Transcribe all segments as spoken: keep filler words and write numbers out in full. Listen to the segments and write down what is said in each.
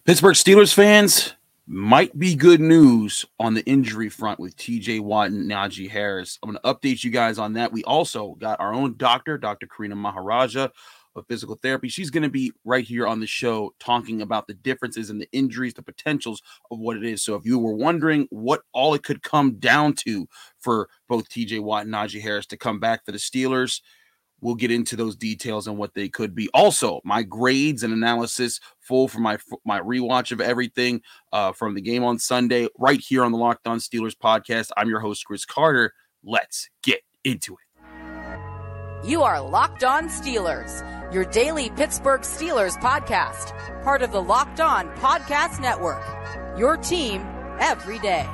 Pittsburgh Steelers fans, might be good news on the injury front with T J Watt and Najee Harris. I'm going to update you guys on that. We also got our own doctor, Doctor Karina Maharaja of physical therapy. She's going to be right here on the show talking about the differences in the injuries, the potentials of what it is. So if you were wondering what all it could come down to for both T J Watt and Najee Harris to come back for the Steelers, we'll get into those details and what they could be. Also, my grades and analysis full for my my rewatch of everything uh, from the game on Sunday, right here on the Locked On Steelers podcast. I'm your host, Chris Carter. Let's get into it. You are Locked On Steelers, your daily Pittsburgh Steelers podcast, part of the Locked On Podcast Network, your team every day.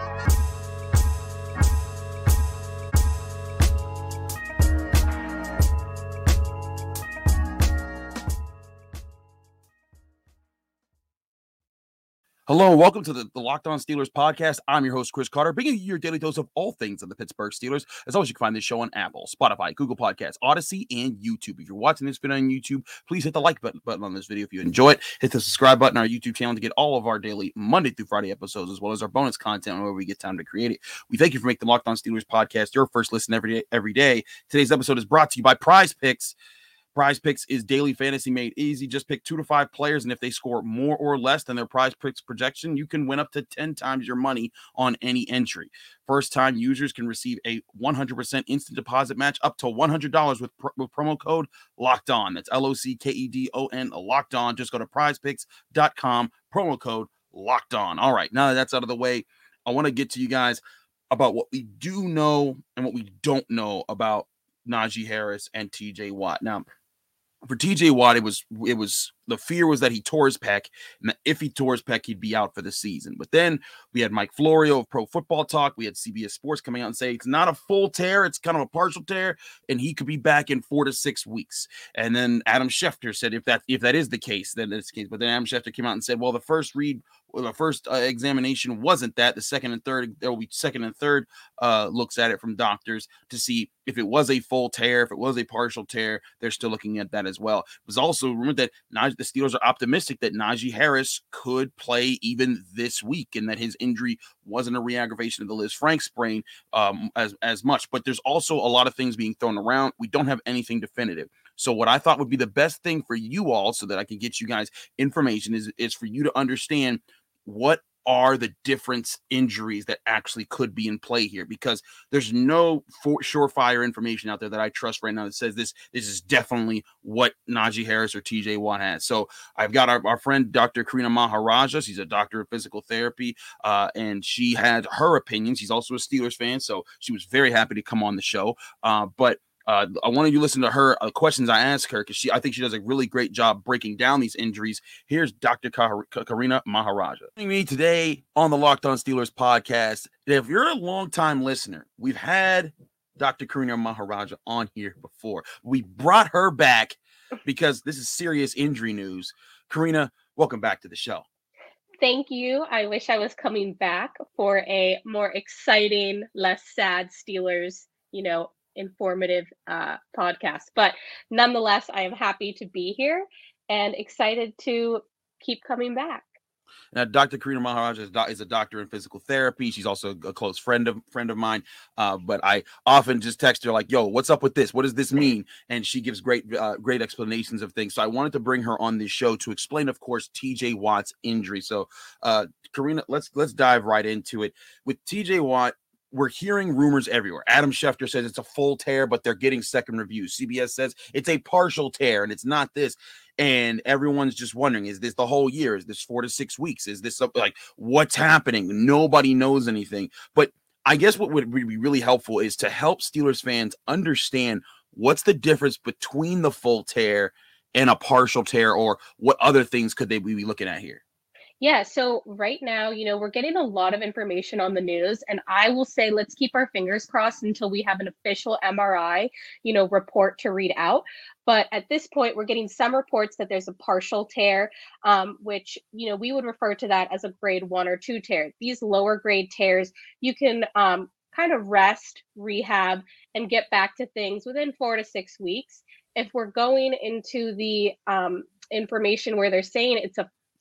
Hello and welcome to the, the Locked On Steelers podcast. I'm your host, Chris Carter, bringing you your daily dose of all things of the Pittsburgh Steelers. As always, you can find this show on Apple, Spotify, Google Podcasts, Odyssey, and YouTube. If you're watching this video on YouTube, please hit the like button, button on this video if you enjoy it. Hit the subscribe button on our YouTube channel to get all of our daily Monday through Friday episodes, as well as our bonus content whenever we get time to create it. We thank you for making the Locked On Steelers podcast your first listen every day. Every day. Today's episode is brought to you by Prize Picks. Prize Picks is daily fantasy made easy. Just pick two to five players, and if they score more or less than their Prize Picks projection, you can win up to ten times your money on any entry. First-time users can receive a one hundred percent instant deposit match up to one hundred dollars with, pr- with promo code Locked On. That's L O C K E D O N, Locked On. Just go to prize picks dot com, promo code Locked On. All right, now that that's out of the way, I want to get to you guys about what we do know and what we don't know about Najee Harris and T J Watt. Now, for T J Watt, it was it was the fear was that he tore his pec, and if he tore his pec, he'd be out for the season. But then we had Mike Florio of Pro Football Talk. We had C B S Sports coming out and say it's not a full tear, it's kind of a partial tear, and he could be back in four to six weeks. And then Adam Schefter said if that if that is the case, then it's the case. But then Adam Schefter came out and said, well, the first read, well, the first uh, examination wasn't that. The second and third, there will be second and third uh, looks at it from doctors to see if it was a full tear, if it was a partial tear. They're still looking at that as well. It was also rumored that Naj- the Steelers are optimistic that Najee Harris could play even this week, and that his injury wasn't a re-aggravation of the Liz Frank sprain um, as, as much. But there's also a lot of things being thrown around. We don't have anything definitive. So what I thought would be the best thing for you all, so that I can get you guys information, is, is for you to understand what are the different injuries that actually could be in play here, because there's no for, surefire information out there that I trust right now that says this this is definitely what Najee Harris or T J Watt has. So I've got our, our friend Doctor Karina Maharaja. She's a doctor of physical therapy, uh, and she had her opinion. She's also a Steelers fan, so she was very happy to come on the show. Uh, but Uh, I wanted you to listen to her uh, questions I asked her, because she, I think she does a really great job breaking down these injuries. Here's Doctor Kar- Karina Maharaja. Joining me today on the Locked On Steelers podcast. If you're a longtime listener, we've had Doctor Karina Maharaja on here before. We brought her back because this is serious injury news. Karina, welcome back to the show. Thank you. I wish I was coming back for a more exciting, less sad Steelers, you know, informative uh, podcast. But nonetheless, I am happy to be here and excited to keep coming back. Now, Doctor Karina Maharaj is, do- is a doctor in physical therapy. She's also a close friend of friend of mine. Uh, but I often just text her like, "Yo, what's up with this? What does this mean?" And she gives great uh, great explanations of things. So I wanted to bring her on this show to explain, of course, T J Watt's injury. So, uh, Karina, let's let's dive right into it. With T J Watt, we're hearing rumors everywhere. Adam Schefter says it's a full tear, but they're getting second reviews. C B S says it's a partial tear, and it's not this. And everyone's just wondering, is this the whole year? Is this four to six weeks? Is this like, what's happening? Nobody knows anything. But I guess what would be really helpful is to help Steelers fans understand what's the difference between the full tear and a partial tear, or what other things could they be looking at here? Yeah, so right now, you know, we're getting a lot of information on the news, and I will say let's keep our fingers crossed until we have an official M R I, you know, report to read out. But at this point, we're getting some reports that there's a partial tear, um, which, you know, we would refer to that as a grade one or two tear. These lower grade tears, you can um, kind of rest, rehab, and get back to things within four to six weeks. If we're going into the um, information where they're saying it's a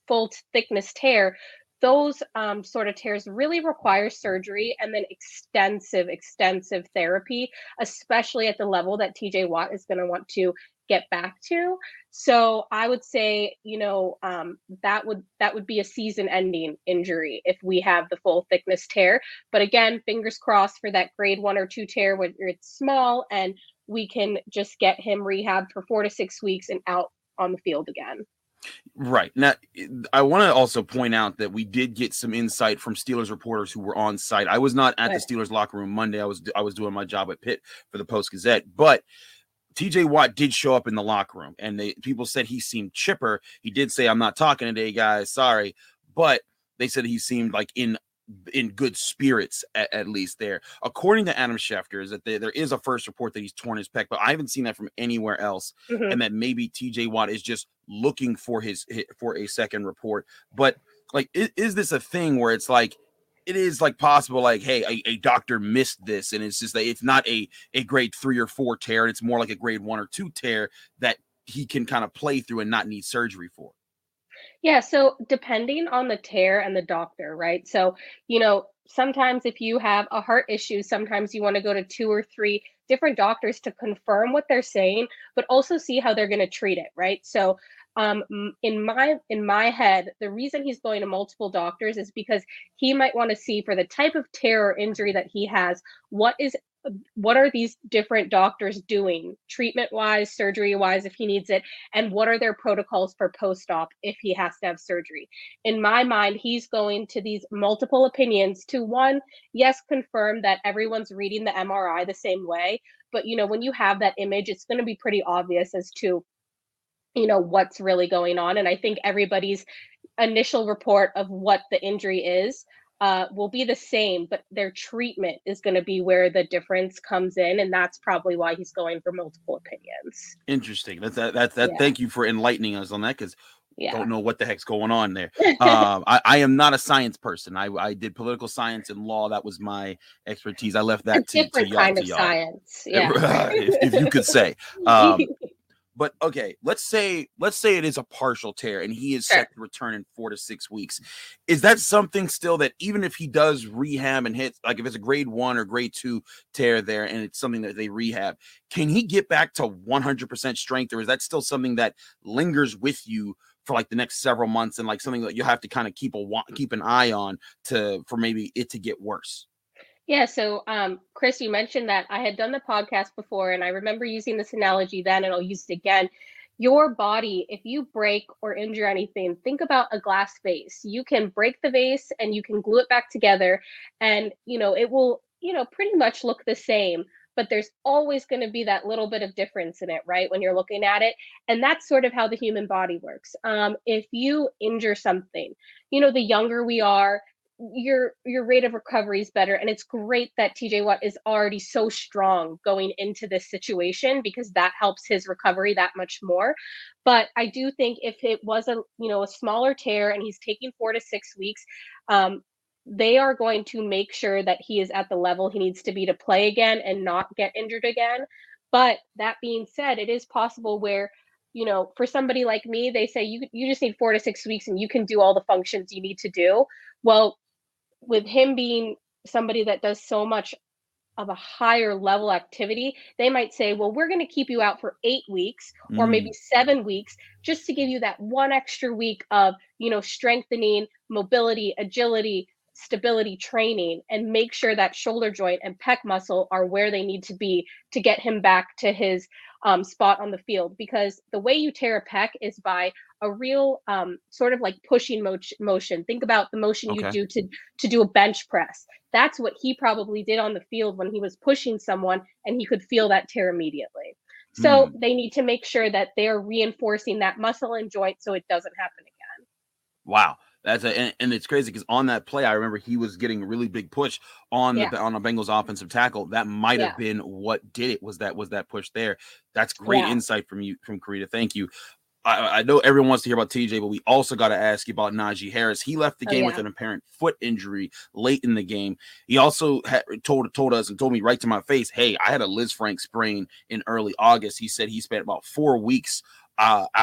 full thickness tear, those um, sort of tears really require surgery and then extensive, extensive therapy, especially at the level that T J Watt is going to want to get back to. So I would say, you know, um, that would that would be a season-ending injury if we have the full thickness tear. But again, fingers crossed for that grade one or two tear where it's small, and we can just get him rehabbed for four to six weeks and out on the field again. Right. Now, I want to also point out that we did get some insight from Steelers reporters who were on site. I was not at the Steelers locker room Monday. I was I was doing my job at Pitt for the Post-Gazette, but T J Watt did show up in the locker room, and they people said he seemed chipper. He did say, "I'm not talking today, guys. Sorry," but they said he seemed like in in good spirits at, at least there. According to Adam Schefter, is that there, there is a first report that he's torn his pec, but I haven't seen that from anywhere else. Mm-hmm. And that maybe T J Watt is just looking for his for a second report. But like, is, is this a thing where it's like it is like possible, like, hey, a, a doctor missed this, and it's just that it's not a a grade three or four tear, and it's more like a grade one or two tear that he can kind of play through and not need surgery for? Yeah, so depending on the tear and the doctor, right? So, you know, sometimes if you have a heart issue, sometimes you want to go to two or three different doctors to confirm what they're saying, but also see how they're going to treat it, right? So, um, in my in my head, the reason he's going to multiple doctors is because he might want to see, for the type of tear or injury that he has, what is what are these different doctors doing treatment wise, surgery wise, if he needs it, and what are their protocols for post-op if he has to have surgery. In my mind, he's going to these multiple opinions to, one, yes, confirm that everyone's reading the M R I the same way, but you know, when you have that image, it's going to be pretty obvious as to, you know, what's really going on. And I think everybody's initial report of what the injury is Uh, will be the same, but their treatment is going to be where the difference comes in, and that's probably why he's going for multiple opinions. Interesting. That's that. That. that yeah. Thank you for enlightening us on that, because yeah. don't know what the heck's going on there. um, I, I am not a science person. I, I did political science and law. That was my expertise. I left that a to, different to kind y'all, of to y'all. science. Yeah, if, if you could say. Um, But okay, let's say let's say it is a partial tear and he is sure. set to return in four to six weeks. Is that something still that even if he does rehab and hit, like if it's a grade one or grade two tear there and it's something that they rehab, can he get back to one hundred percent strength, or is that still something that lingers with you for like the next several months and like something that you have to kind of keep a keep an eye on to for maybe it to get worse? Yeah, so um, Chris, you mentioned that I had done the podcast before, and I remember using this analogy then, and I'll use it again. Your body, if you break or injure anything, think about a glass vase. You can break the vase and you can glue it back together, and you know it will, you know, pretty much look the same. But there's always going to be that little bit of difference in it, right? When you're looking at it, and that's sort of how the human body works. Um, if you injure something, you know, the younger we are, your your rate of recovery is better, and it's great that T J Watt is already so strong going into this situation, because that helps his recovery that much more. But I do think if it was a you know a smaller tear and he's taking four to six weeks, um, they are going to make sure that he is at the level he needs to be to play again and not get injured again. But that being said, it is possible where, you know, for somebody like me, they say you you just need four to six weeks and you can do all the functions you need to do. Well, with him being somebody that does so much of a higher level activity, they might say, well, we're going to keep you out for eight weeks or Mm. maybe seven weeks just to give you that one extra week of, you know, strengthening, mobility, agility, stability training, and make sure that shoulder joint and pec muscle are where they need to be to get him back to his um, spot on the field. Because the way you tear a pec is by a real um, sort of like pushing mo- motion. Think about the motion Okay. you do to to do a bench press. That's what he probably did on the field when he was pushing someone, and he could feel that tear immediately. So Mm. they need to make sure that they're reinforcing that muscle and joint so it doesn't happen again. Wow. That's a, and, and it's crazy because on that play, I remember he was getting a really big push on Yeah. the on a Bengals offensive tackle. That might have Yeah. been what did it. Was that was that push there? That's great Yeah. insight from you, from Karita. Thank you. I, I know everyone wants to hear about T J, but we also got to ask you about Najee Harris. He left the Oh, game yeah. with an apparent foot injury late in the game. He also had told told us and told me right to my face, "Hey, I had a Liz Frank sprain in early August." He said he spent about four weeks uh, out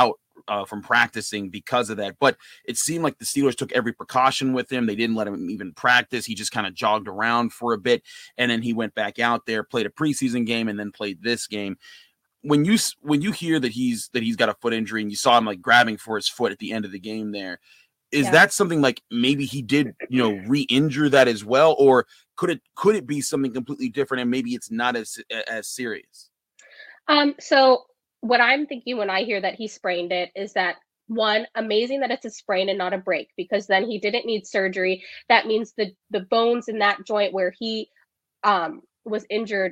uh, from practicing because of that. But it seemed like the Steelers took every precaution with him. They didn't let him even practice. He just kind of jogged around for a bit, and then he went back out there, played a preseason game, and then played this game. When you when you hear that he's that he's got a foot injury, and you saw him like grabbing for his foot at the end of the game, there is Yeah. that something like maybe he did, you know, re-injure that as well, or could it could it be something completely different, and maybe it's not as as serious? Um, so what I'm thinking when I hear that he sprained it is that, one, amazing that it's a sprain and not a break, because then he didn't need surgery. That means the the bones in that joint where he um was injured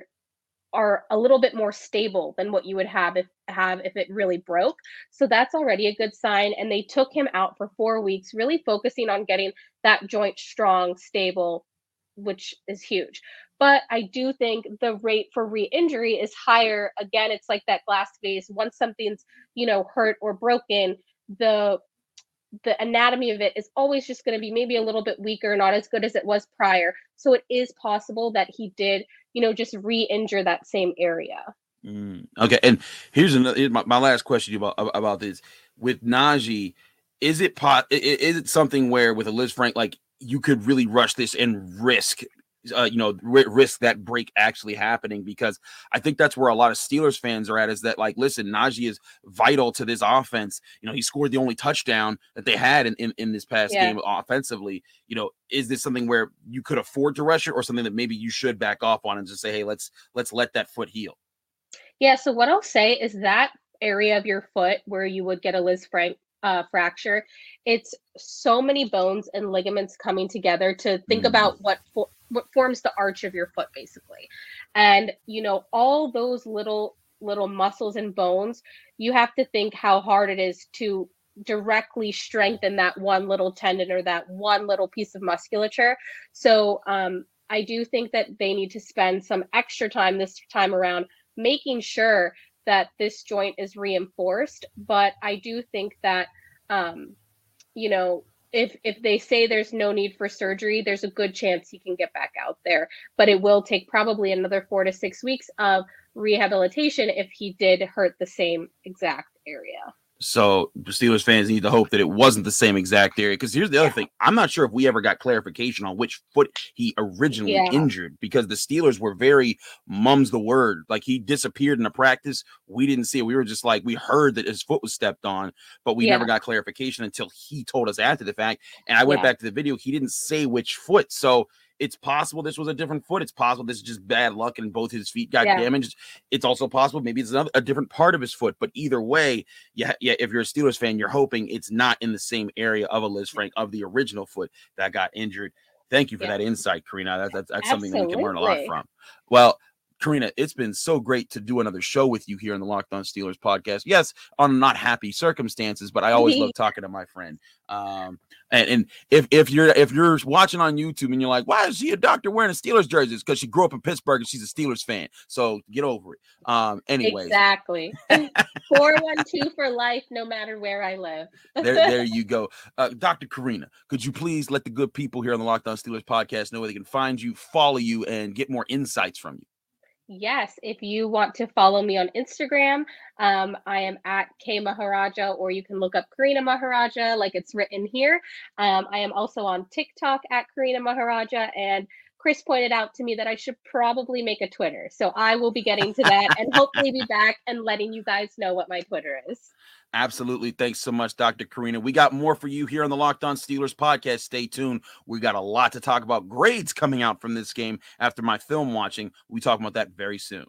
are a little bit more stable than what you would have if have if it really broke. So that's already a good sign. And they took him out for four weeks, really focusing on getting that joint strong, stable, which is huge. But I do think the rate for re-injury is higher. Again, it's like that glass vase. Once something's, you know, hurt or broken, the the anatomy of it is always just going to be maybe a little bit weaker, not as good as it was prior. So it is possible that he did, you know, just re-injure that same area. Mm, okay, and here's another here's my, my last question about about this with Najee. Is it pot? Is it something where with a Lisfranc, like you could really rush this and risk, uh, you know, r- risk that break actually happening? Because I think that's where a lot of Steelers fans are at. Is that like, listen, Najee is vital to this offense. You know, he scored the only touchdown that they had in in, in this past Yeah. game offensively. You know, is this something where you could afford to rush it, or something that maybe you should back off on and just say, hey, let's let's let that foot heal? Yeah, so what I'll say is that area of your foot where you would get a Lisfranc uh, fracture, it's so many bones and ligaments coming together to think Mm. about what fo- what forms the arch of your foot, basically. And you know, all those little little muscles and bones, you have to think how hard it is to directly strengthen that one little tendon or that one little piece of musculature. So um, I do think that they need to spend some extra time this time around making sure that this joint is reinforced. But I do think that, um, you know, if if they say there's no need for surgery, there's a good chance he can get back out there. But it will take probably another four to six weeks of rehabilitation if he did hurt the same exact area. So Steelers fans need to hope that it wasn't the same exact area. Because here's the other Yeah. thing. I'm not sure if we ever got clarification on which foot he originally Yeah. injured, because the Steelers were very mum's the word. Like he disappeared in the practice. We didn't see it. We were just like, we heard that his foot was stepped on, but we Yeah. never got clarification until he told us after the fact. And I went Yeah. back to the video. He didn't say which foot. So it's possible this was a different foot. It's possible this is just bad luck and both his feet got Yeah. damaged. It's also possible maybe it's another, a different part of his foot. But either way, yeah, yeah. If you're a Steelers fan, you're hoping it's not in the same area of a Lisfranc of the original foot that got injured. Thank you for Yeah. that insight, Karina. That's that's, that's something that we can learn a lot Absolutely. from. Well, Karina, it's been so great to do another show with you here on the Locked On Steelers podcast. Yes, on not happy circumstances, but I always love talking to my friend. Um, and, and if if you're if you're watching on YouTube and you're like, why is she a doctor wearing a Steelers jersey? It's because she grew up in Pittsburgh and she's a Steelers fan. So get over it. Um, anyways, Exactly. four one two for life, no matter where I live. there, there you go. Uh, Doctor Karina, could you please let the good people here on the Locked On Steelers podcast know where they can find you, follow you, and get more insights from you? Yes, if you want to follow me on Instagram, um, I am at K Maharaja, or you can look up Karina Maharaja like it's written here. Um, I am also on TikTok at Karina Maharaja, and Chris pointed out to me that I should probably make a Twitter. So I will be getting to that and hopefully be back and letting you guys know what my Twitter is. Absolutely. Thanks so much, Doctor Karina. We got more for you here on the Locked On Steelers podcast. Stay tuned. We got a lot to talk about. Grades coming out from this game after my film watching. We talk about that very soon.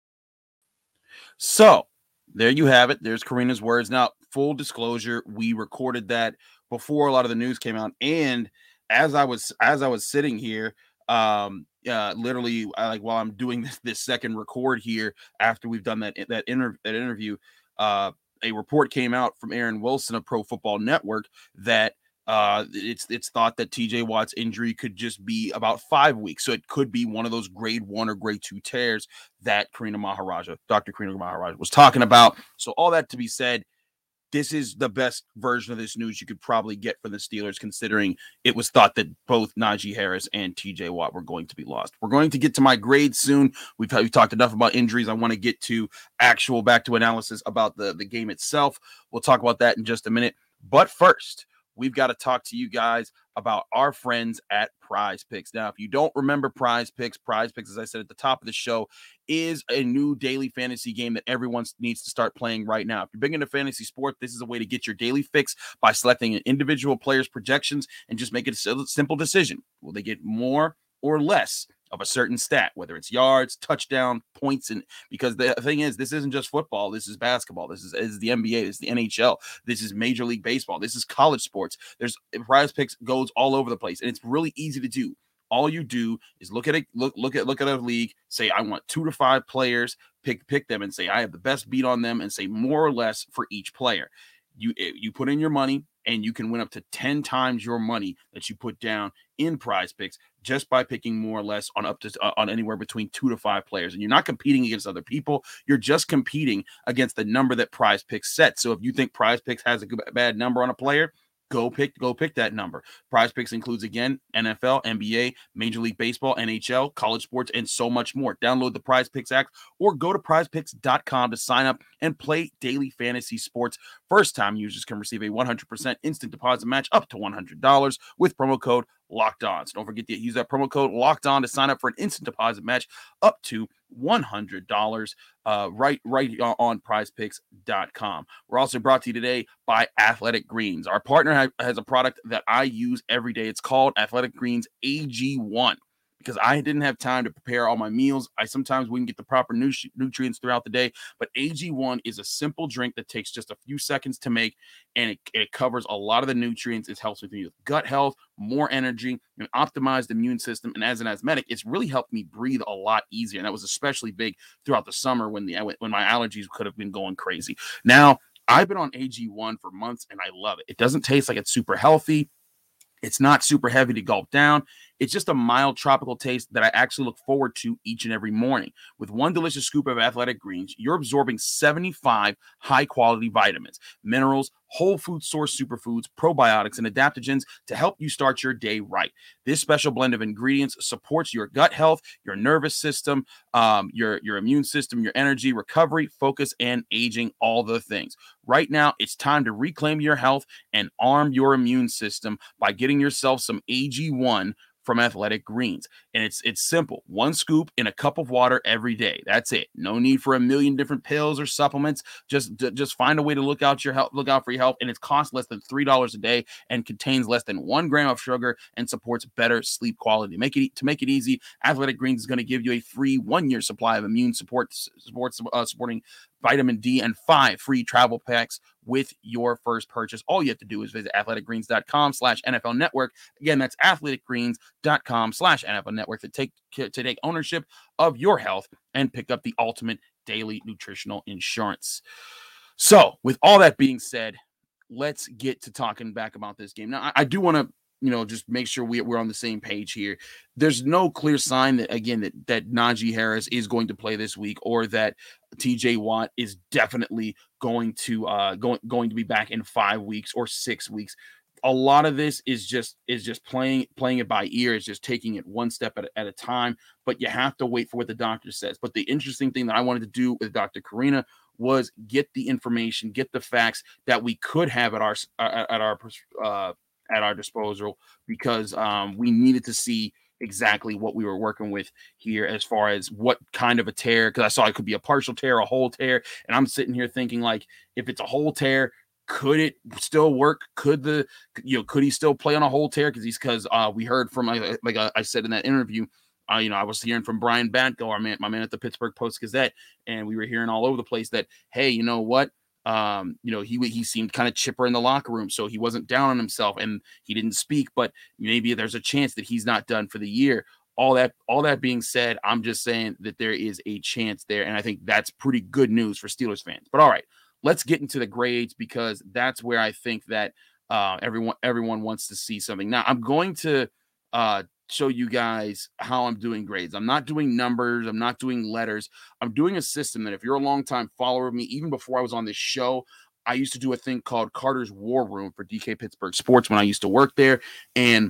So there you have it. There's Karina's words. Now, full disclosure, we recorded that before a lot of the news came out. And as I was as I was sitting here, um, uh, literally uh, like while I'm doing this this second record here after we've done that that, inter- that interview, uh, a report came out from Aaron Wilson of Pro Football Network that uh, it's it's thought that T J Watt's injury could just be about five weeks. So it could be one of those grade one or grade two tears that Karina Maharaja, Doctor Karina Maharaja was talking about. So all that to be said, this is the best version of this news you could probably get for the Steelers, considering it was thought that both Najee Harris and T J Watt were going to be lost. We're going to get to my grades soon. We've, we've talked enough about injuries. I want to get to actual back to analysis about the, the game itself. We'll talk about that in just a minute. But first, we've got to talk to you guys about our friends at Prize Picks. Now, if you don't remember Prize Picks, Prize Picks, as I said at the top of the show, is a new daily fantasy game that everyone needs to start playing right now. If you're big into fantasy sport, this is a way to get your daily fix by selecting an individual player's projections and just make it a simple decision. Will they get more or less of a certain stat, whether it's yards, touchdown, points, and because the thing is, this isn't just football. This is basketball. This is, this is the N B A. This is the N H L. This is Major League Baseball. This is college sports. There's Prize Picks goes all over the place, and it's really easy to do. All you do is look at it, look, look at look at a league, say I want two to five players, pick pick them, and say I have the best beat on them, and say more or less for each player. You you put in your money, and you can win up to ten times your money that you put down in Prize Picks just by picking more or less on up to uh, on anywhere between two to five players. And you're not competing against other people. You're just competing against the number that Prize Picks sets. So if you think Prize Picks has a good, bad number on a player, Go pick, go pick that number. Prize Picks includes, again, N F L, N B A, Major League Baseball, N H L, college sports, and so much more. Download the Prize Picks app or go to prize picks dot com to sign up and play daily fantasy sports. First-time users can receive a one hundred percent instant deposit match up to one hundred dollars with promo code Locked On. So don't forget to use that promo code Locked On to sign up for an instant deposit match up to one hundred dollars uh, right, right on prize picks dot com. We're also brought to you today by Athletic Greens. Our partner ha- has a product that I use every day. It's called Athletic Greens A G one. Because I didn't have time to prepare all my meals. I sometimes wouldn't get the proper nu- nutrients throughout the day. But A G one is a simple drink that takes just a few seconds to make, and it, it covers a lot of the nutrients. It helps with gut health, more energy, an optimized immune system. And as an asthmatic, it's really helped me breathe a lot easier. And that was especially big throughout the summer when the when my allergies could have been going crazy. Now, I've been on A G one for months, and I love it. It doesn't taste like it's super healthy. It's not super heavy to gulp down. It's just a mild tropical taste that I actually look forward to each and every morning. With one delicious scoop of Athletic Greens, you're absorbing seventy-five high-quality vitamins, minerals, whole food source superfoods, probiotics, and adaptogens to help you start your day right. This special blend of ingredients supports your gut health, your nervous system, um, your, your immune system, your energy, recovery, focus, and aging, all the things. Right now, it's time to reclaim your health and arm your immune system by getting yourself some A G one from Athletic Greens. And it's it's simple. One scoop in a cup of water every day. That's it. No need for a million different pills or supplements. Just, just find a way to look out your health, look out for your health. And it costs less than three dollars a day and contains less than one gram of sugar and supports better sleep quality. Make it to make it easy, Athletic Greens is going to give you a free one-year supply of immune support sports uh, supporting vitamin D and five free travel packs with your first purchase. All you have to do is visit athletic greens dot com slash N F L network. Again, that's athletic greens dot com slash N F L network to take to take ownership of your health and pick up the ultimate daily nutritional insurance. So with all that being said, let's get to talking back about this game. Now, I, I do want to, you know, just make sure we, we're on the same page here. There's no clear sign that, again, that, that Najee Harris is going to play this week or that T J Watt is definitely going to uh, going, going to be back in five weeks or six weeks. A lot of this is just is just playing playing it by ear. It's just taking it one step at a, at a time. But you have to wait for what the doctor says. But the interesting thing that I wanted to do with Doctor Karina was get the information, get the facts that we could have at our uh, at our uh, at our disposal, because um, we needed to see exactly what we were working with here as far as what kind of a tear, because I saw it could be a partial tear, a whole tear. And I'm sitting here thinking, like, if it's a whole tear, could it still work? Could the, you know, could he still play on a whole tear? Because he's, because uh, we heard from, like, like I said in that interview, uh, you know, I was hearing from Brian Batko, our man, my man at the Pittsburgh Post-Gazette, and we were hearing all over the place that, hey, you know what? Um, you know, he he seemed kind of chipper in the locker room, so he wasn't down on himself and he didn't speak, but maybe there's a chance that he's not done for the year. All that, all that being said, I'm just saying that there is a chance there, and I think that's pretty good news for Steelers fans. But all right, let's get into the grades, because that's where I think that uh, everyone everyone wants to see something. Now, I'm going to uh, show you guys how I'm doing grades. I'm not doing numbers. I'm not doing letters. I'm doing a system that if you're a longtime follower of me, even before I was on this show, I used to do a thing called Carter's War Room for D K Pittsburgh Sports when I used to work there. And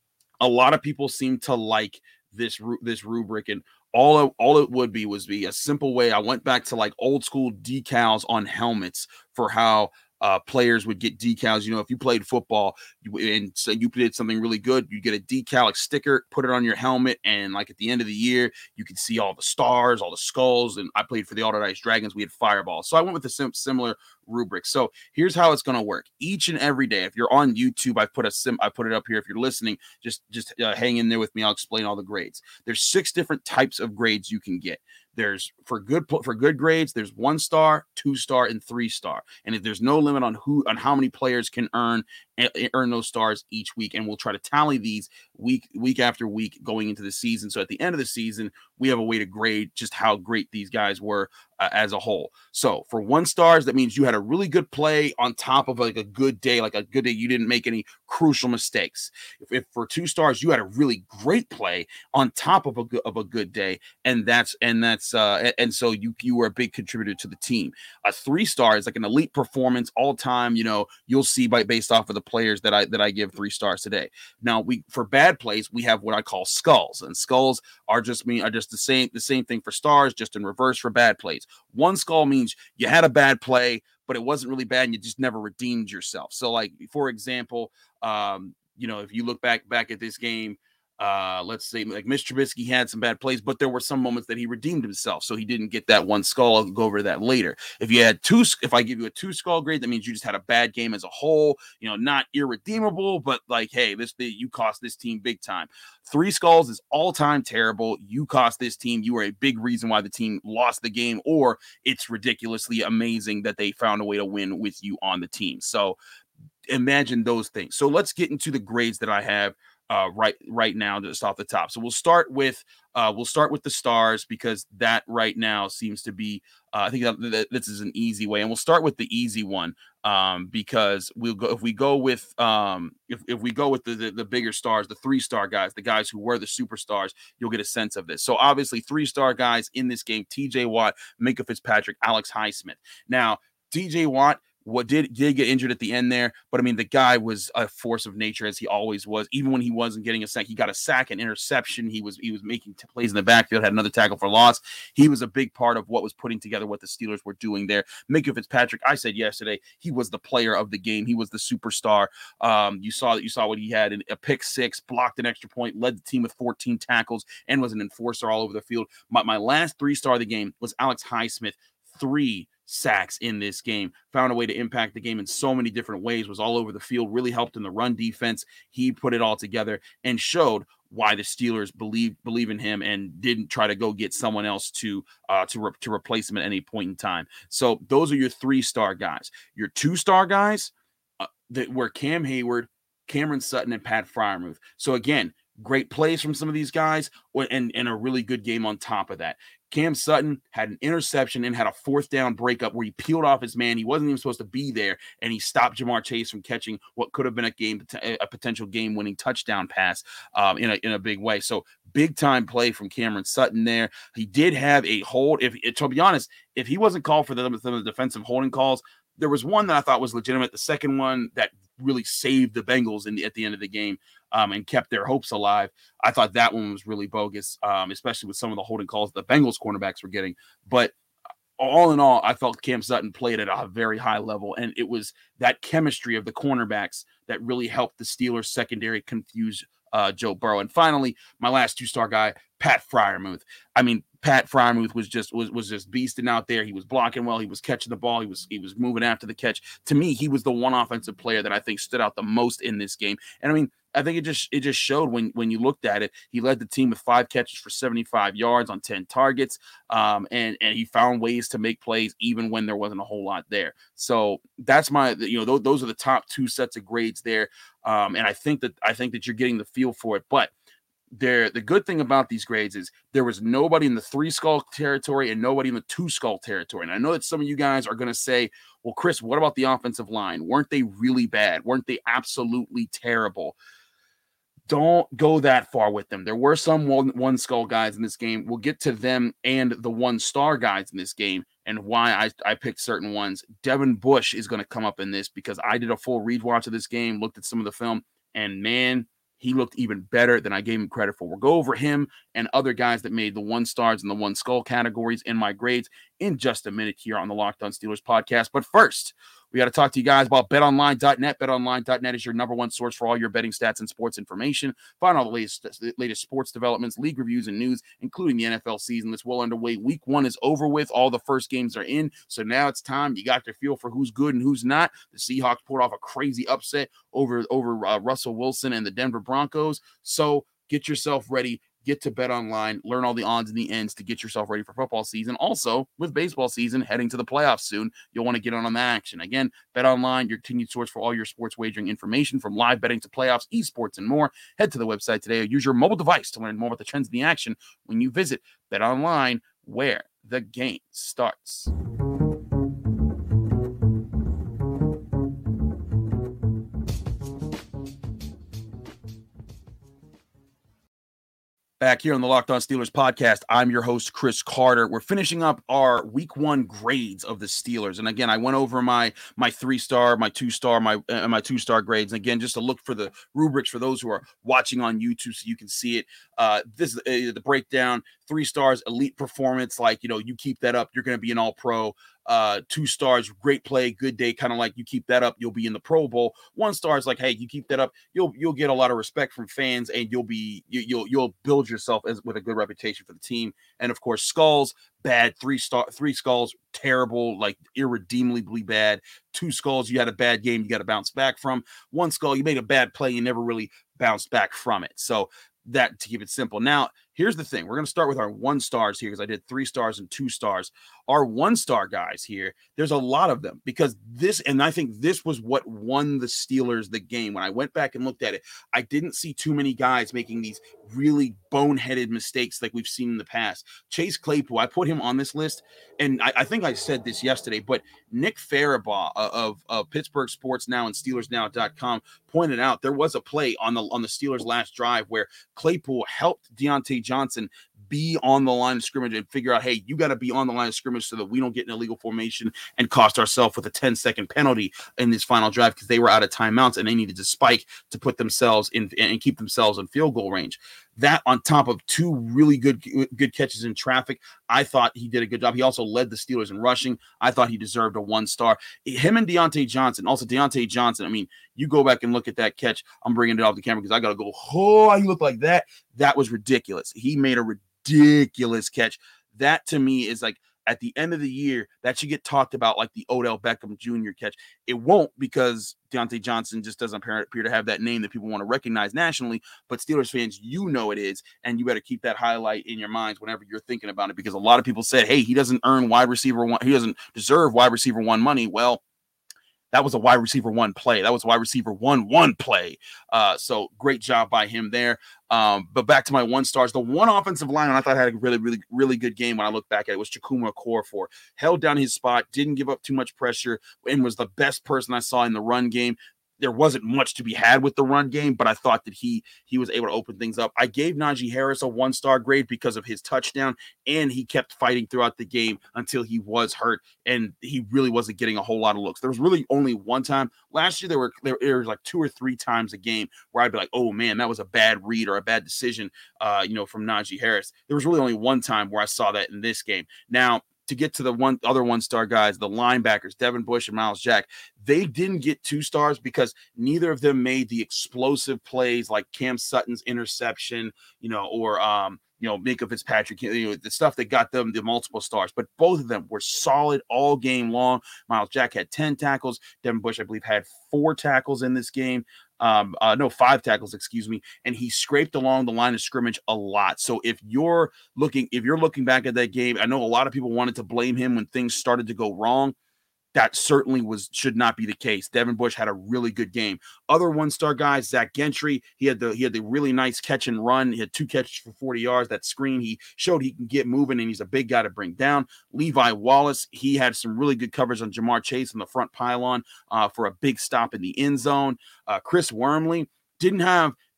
a lot of people seem to like this, this rubric. And all it, all it would be was be a simple way. I went back to like old school decals on helmets for how Uh, players would get decals. You know, if you played football you, and so you did something really good, you get a decal, like sticker, put it on your helmet, and like at the end of the year, you can see all the stars, all the skulls. And I played for the Altered Ice Dragons. We had fireballs. So I went with a sim- similar rubric. So here's how it's going to work. Each and every day, if you're on YouTube, I put a sim, I put it up here. If you're listening, just just uh, hang in there with me. I'll explain all the grades. There's six different types of grades you can get. There's for good for good grades, there's one star, two star, and three star. And if there's no limit on who on how many players can earn earn those stars each week, and we'll try to tally these week week after week going into the season. So at the end of the season, we have a way to grade just how great these guys were uh, as a whole. So for one stars, that means you had a really good play on top of like a good day, like a good day. You didn't make any crucial mistakes. If, if for two stars, you had a really great play on top of a good, of a good day, and that's and that's uh, and so you you were a big contributor to the team. A three star is like an elite performance all time. You know, you'll see by based off of the players that I that I give three stars today. Now we for bad plays, we have what I call skulls, and skulls are just mean are just the same the same thing for stars, just in reverse for bad plays. One skull means you had a bad play, but it wasn't really bad, and you just never redeemed yourself. So, like for example, um, you know, if you look back back at this game. Uh, let's say like Mitch Trubisky had some bad plays, but there were some moments that he redeemed himself, so he didn't get that one skull. I'll go over that later. If you had two, if I give you a two skull grade, that means you just had a bad game as a whole. You know, not irredeemable, but like, hey, this you cost this team big time. Three skulls is all time terrible. You cost this team. You are a big reason why the team lost the game, or it's ridiculously amazing that they found a way to win with you on the team. So imagine those things. So let's get into the grades that I have. Uh, right, right now, just off the top. So we'll start with, uh, we'll start with the stars because that right now seems to be, uh, I think that, that this is an easy way, and we'll start with the easy one um, because we'll go if we go with, um, if if we go with the, the the bigger stars, the three star guys, the guys who were the superstars, you'll get a sense of this. So obviously, three star guys in this game: T J Watt, Minkah Fitzpatrick, Alex Highsmith. Now, T J Watt. What did did get injured at the end there, but I mean the guy was a force of nature as he always was. Even when he wasn't getting a sack, he got a sack, an interception. He was he was making t- plays in the backfield, had another tackle for loss. He was a big part of what was putting together what the Steelers were doing there. Minkah Fitzpatrick, I said yesterday, he was the player of the game. He was the superstar. Um, you saw that you saw what he had in a pick six, blocked an extra point, led the team with fourteen tackles, and was an enforcer all over the field. My my last three star of the game was Alex Highsmith, three sacks in this game, found a way to impact the game in so many different ways, was all over the field, really helped in the run defense. He put it all together and showed why the Steelers believe believe in him and didn't try to go get someone else to uh to, re- to replace him at any point in time. So those are your three star guys. Your two star guys uh, that were Cam Hayward, Cameron Sutton, and Pat Freiermuth. So again, great plays from some of these guys, and, and a really good game on top of that. Cam Sutton had an interception and had a fourth down breakup where he peeled off his man. He wasn't even supposed to be there, and he stopped Jamar Chase from catching what could have been a game, a potential game-winning touchdown pass um, in a in a big way. So big time play from Cameron Sutton there. He did have a hold. If to be honest, if he wasn't called for the, the defensive holding calls, there was one that I thought was legitimate. The second one that really saved the Bengals in the, at the end of the game um, and kept their hopes alive. I thought that one was really bogus, um, especially with some of the holding calls the Bengals cornerbacks were getting. But all in all, I felt Cam Sutton played at a very high level, and it was that chemistry of the cornerbacks that really helped the Steelers secondary confuse uh, Joe Burrow. And finally, my last two-star guy, Pat Freiermuth. I mean, Pat Freiermuth was just was was just beasting out there. He was blocking well. He was catching the ball. He was he was moving after the catch. To me, he was the one offensive player that I think stood out the most in this game. And I mean, I think it just it just showed when when you looked at it. He led the team with five catches for seventy-five yards on ten targets, um, and and he found ways to make plays even when there wasn't a whole lot there. So that's my you know those, those are the top two sets of grades there, um, and I think that I think that you're getting the feel for it, but. There, the good thing about these grades is there was nobody in the three skull territory and nobody in the two skull territory. And I know that some of you guys are going to say, well, Chris, what about the offensive line? Weren't they really bad? Weren't they absolutely terrible? Don't go that far with them. There were some one, one skull guys in this game. We'll get to them and the one star guys in this game and why I, I picked certain ones. Devin Bush is going to come up in this because I did a full rewatch of this game, looked at some of the film, and man, he looked even better than I gave him credit for. We'll go over him and other guys that made the one stars and the one skull categories in my grades in just a minute here on the Locked On Steelers podcast. But first, we got to talk to you guys about bet online dot net. bet online dot net is your number one source for all your betting stats and sports information. Find all the latest, the latest sports developments, league reviews, and news, including the N F L season that's well underway. Week one is over with. All the first games are in. So now it's time. You got to feel for who's good and who's not. The Seahawks pulled off a crazy upset over, over uh, Russell Wilson and the Denver Broncos. So get yourself ready. Get to BetOnline, learn all the odds and the ends to get yourself ready for football season. Also, with baseball season heading to the playoffs soon, you'll want to get on on that action. Again, BetOnline, your continued source for all your sports wagering information from live betting to playoffs, esports, and more. Head to the website today or use your mobile device to learn more about the trends in the action when you visit BetOnline, where the game starts. Back here on the Locked On Steelers podcast, I'm your host, Chris Carter. We're finishing up our week one grades of the Steelers. And again, I went over my my three-star, my two-star, my uh, my two-star grades. And again, just to look for the rubrics for those who are watching on YouTube so you can see it. Uh, this is uh, the breakdown. Three stars, elite performance. Like, you know, you keep that up, you're going to be an all-pro. Uh, two stars, great play, good day, kind of like you keep that up, you'll be in the Pro Bowl. One star is like, hey, you keep that up, you'll you'll get a lot of respect from fans, and you'll be you, you'll you'll build yourself as with a good reputation for the team. And of course, skulls, bad. Three star, three skulls, terrible, like irredeemably bad. Two skulls, you had a bad game, you got to bounce back from. One skull, you made a bad play, you never really bounced back from it. So that, to keep it simple. Now, here's the thing. We're going to start with our one stars here because I did three stars and two stars. Our one star guys here, there's a lot of them because this, and I think this was what won the Steelers the game. When I went back and looked at it, I didn't see too many guys making these really boneheaded mistakes like we've seen in the past. Chase Claypool, I put him on this list, and I, I think I said this yesterday, but Nick Farabaugh of, of Pittsburgh Sports Now and Steelers Now dot com pointed out there was a play on the on the Steelers' last drive where Claypool helped Deontay Johnson be on the line of scrimmage and figure out, hey, you got to be on the line of scrimmage so that we don't get an illegal formation and cost ourselves with a ten second penalty in this final drive because they were out of timeouts and they needed to spike to put themselves in and keep themselves in field goal range. That on top of two really good good catches in traffic, I thought he did a good job. He also led the Steelers in rushing. I thought he deserved a one star. Him and Deontay Johnson, also Deontay Johnson, I mean, you go back and look at that catch. I'm bringing it off the camera because I got to go, oh, he looked like that. That was ridiculous. He made a ridiculous catch. That to me is like, at the end of the year, that should get talked about like the Odell Beckham Junior catch. It won't because Deontay Johnson just doesn't appear, appear to have that name that people want to recognize nationally. But Steelers fans, you know it is, and you better keep that highlight in your minds whenever you're thinking about it because a lot of people said, hey, he doesn't earn wide receiver one. He doesn't deserve wide receiver one money. Well, that was a wide receiver one play. That was wide receiver one, one play. Uh, so great job by him there. Um, but back to my one stars, the one offensive line I thought had a really, really, really good game when I look back at it was Chukwuma Okorafor. Held down his spot, didn't give up too much pressure, and was the best person I saw in the run game. There wasn't much to be had with the run game, but I thought that he he was able to open things up. I gave Najee Harris a one-star grade because of his touchdown, and he kept fighting throughout the game until he was hurt, and he really wasn't getting a whole lot of looks. There was really only one time. Last year, there were there, there was like two or three times a game where I'd be like, oh, man, that was a bad read or a bad decision, uh, you know, from Najee Harris. There was really only one time where I saw that in this game. Now, to get to the one other one-star guys, the linebackers, Devin Bush and Myles Jack, they didn't get two stars because neither of them made the explosive plays like Cam Sutton's interception, you know, or, um, you know, Minkah Fitzpatrick, you know, the stuff that got them the multiple stars. But both of them were solid all game long. Myles Jack had ten tackles. Devin Bush, I believe, had four tackles in this game. Um, uh, no, five tackles, excuse me. And he scraped along the line of scrimmage a lot. So if you're looking, if you're looking back at that game, I know a lot of people wanted to blame him when things started to go wrong. That certainly was should not be the case. Devin Bush had a really good game. Other one-star guys, Zach Gentry, he had the he had the really nice catch and run. He had two catches for forty yards. That screen, he showed he can get moving, and he's a big guy to bring down. Levi Wallace, he had some really good coverage on Jamar Chase in the front pylon uh, for a big stop in the end zone. Uh, Chris Wormley didn't have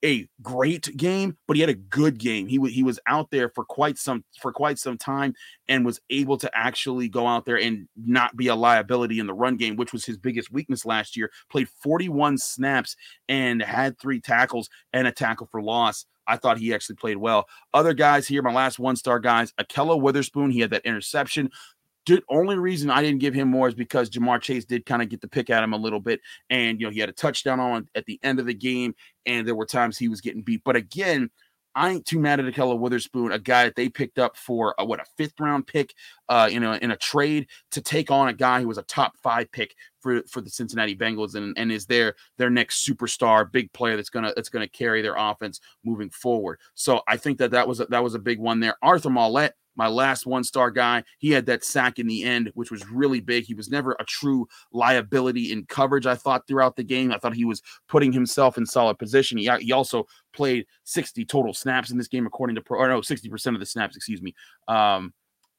a great game, but he had a good game. He w- he was out there for quite some for quite some time and was able to actually go out there and not be a liability in the run game, which was his biggest weakness last year. Played forty-one snaps and had three tackles and a tackle for loss. I thought he actually played well. Other guys here, my last one-star guys, Ahkello Witherspoon, he had that interception. The only reason I didn't give him more is because Jamar Chase did kind of get the pick at him a little bit. And, you know, he had a touchdown on at the end of the game, and there were times he was getting beat. But again, I ain't too mad at Ahkello Witherspoon, a guy that they picked up for a, what, a fifth round pick uh, in, a, in a trade to take on a guy who was a top five pick for, for the Cincinnati Bengals and, and is their their next superstar, big player that's gonna that's gonna carry their offense moving forward. So I think that that was a, that was a big one there. Arthur Maulet, my last one-star guy, he had that sack in the end, which was really big. He was never a true liability in coverage, I thought, throughout the game. I thought he was putting himself in solid position. He, he also played sixty total snaps in this game, according to Pro, or no, sixty percent of the snaps, excuse me. Um,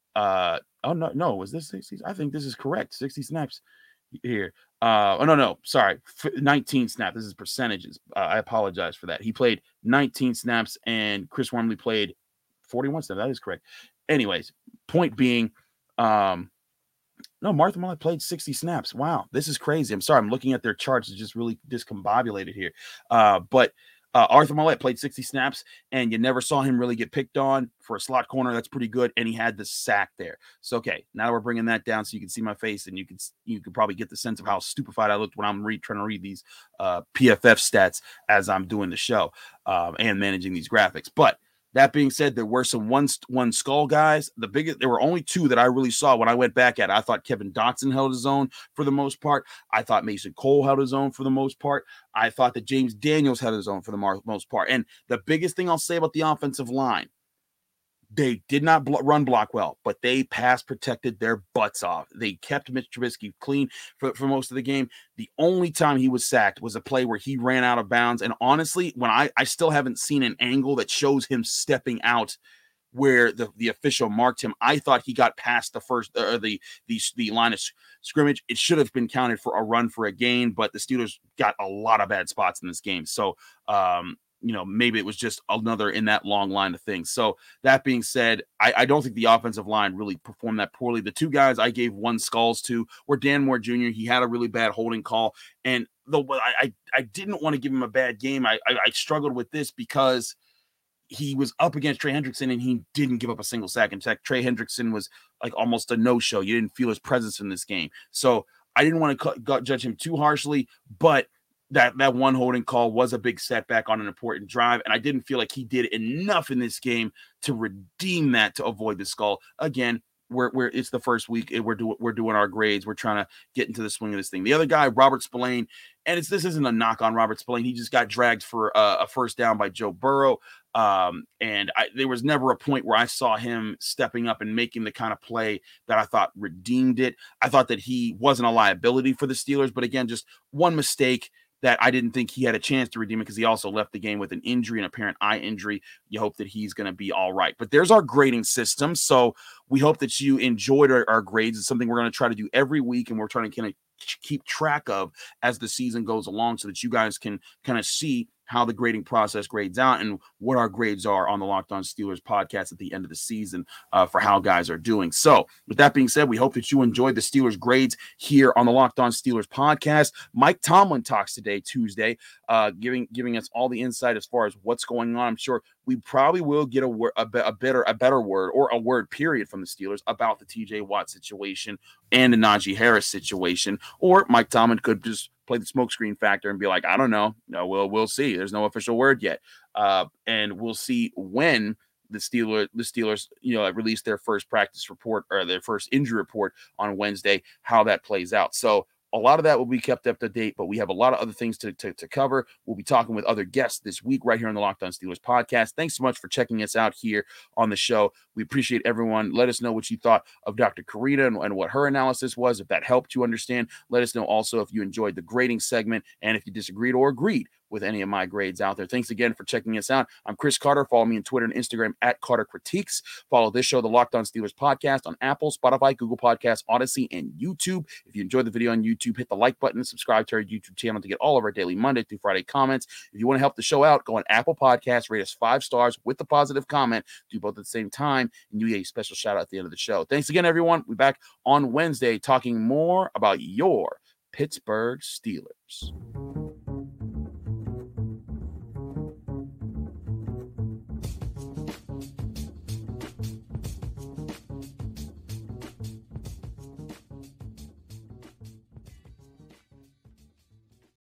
uh, oh, no, no, was this sixty? I think this is correct. sixty snaps here. Uh, oh, no, no, sorry. nineteen snaps. This is percentages. Uh, I apologize for that. He played nineteen snaps, and Chris Wormley played forty-one snaps. That is correct. Anyways, point being, um, no, Martha Mullen played sixty snaps. Wow, this is crazy. I'm sorry. I'm looking at their charts. It's just really discombobulated here. Uh, but uh, Arthur Maulet played sixty snaps, and you never saw him really get picked on for a slot corner. That's pretty good. And he had the sack there. So, okay, now we're bringing that down so you can see my face, and you can you can probably get the sense of how stupefied I looked when I'm re- trying to read these uh, P F F stats as I'm doing the show um, and managing these graphics. But that being said, there were some one, one skull guys. The biggest, there were only two that I really saw when I went back at it. I thought Kevin Dotson held his own for the most part. I thought Mason Cole held his own for the most part. I thought that James Daniels held his own for the most part. And the biggest thing I'll say about the offensive line, they did not bl- run block well, but they pass protected their butts off. They kept Mitch Trubisky clean for, for most of the game. The only time he was sacked was a play where he ran out of bounds. And honestly, when I, I still haven't seen an angle that shows him stepping out where the, the official marked him. I thought he got past the first or uh, the, the the line of scrimmage. It should have been counted for a run for a gain, but the Steelers got a lot of bad spots in this game. So, um, you know, maybe it was just another in that long line of things. So that being said, I, I don't think the offensive line really performed that poorly. The two guys I gave one skulls to were Dan Moore Junior He had a really bad holding call. And though I, I, I didn't want to give him a bad game, I, I, I struggled with this because he was up against Trey Hendrickson and he didn't give up a single sack. In fact, Trey Hendrickson was like almost a no-show. You didn't feel his presence in this game. So I didn't want to cu- judge him too harshly, but that that one holding call was a big setback on an important drive, and I didn't feel like he did enough in this game to redeem that to avoid the skull. Again, we're, we're it's the first week, we're doing we're doing our grades, we're trying to get into the swing of this thing. The other guy, Robert Spillane, and it's this isn't a knock on Robert Spillane. He just got dragged for a, a first down by Joe Burrow, um, and I, there was never a point where I saw him stepping up and making the kind of play that I thought redeemed it. I thought that he wasn't a liability for the Steelers, but again, just one mistake that I didn't think he had a chance to redeem it because he also left the game with an injury, an apparent eye injury. You hope that he's going to be all right. But there's our grading system. So we hope that you enjoyed our, our grades. It's something we're going to try to do every week, and we're trying to kind of keep track of as the season goes along so that you guys can kind of see how the grading process grades out and what our grades are on the Locked On Steelers podcast at the end of the season uh, for how guys are doing. So with that being said, we hope that you enjoyed the Steelers grades here on the Locked On Steelers podcast. Mike Tomlin talks today, Tuesday, uh, giving giving us all the insight as far as what's going on. I'm sure we probably will get a, word, a, a better a better word or a word period from the Steelers about the T J Watt situation and the Najee Harris situation, or Mike Tomlin could just play the smokescreen factor and be like, I don't know. No, we'll we'll see. There's no official word yet, uh, and we'll see when the Steelers the Steelers you know release their first practice report or their first injury report on Wednesday, how that plays out. So a lot of that will be kept up to date, but we have a lot of other things to, to, to cover. We'll be talking with other guests this week right here on the Locked On Steelers podcast. Thanks so much for checking us out here on the show. We appreciate everyone. Let us know what you thought of Doctor Karina and, and what her analysis was. If that helped you understand, let us know also if you enjoyed the grading segment and if you disagreed or agreed with any of my grades out there. Thanks again for checking us out. I'm Chris Carter. Follow me on Twitter and Instagram at Carter Critiques. Follow this show, the Locked On Steelers podcast, on Apple, Spotify, Google Podcasts, Odyssey, and YouTube. If you enjoyed the video on YouTube, hit the like button and subscribe to our YouTube channel to get all of our daily Monday through Friday comments. If you want to help the show out, go on Apple Podcasts, rate us five stars with the positive comment. Do both at the same time, and you get a special shout out at the end of the show. Thanks again, everyone. We'll be back on Wednesday talking more about your Pittsburgh Steelers.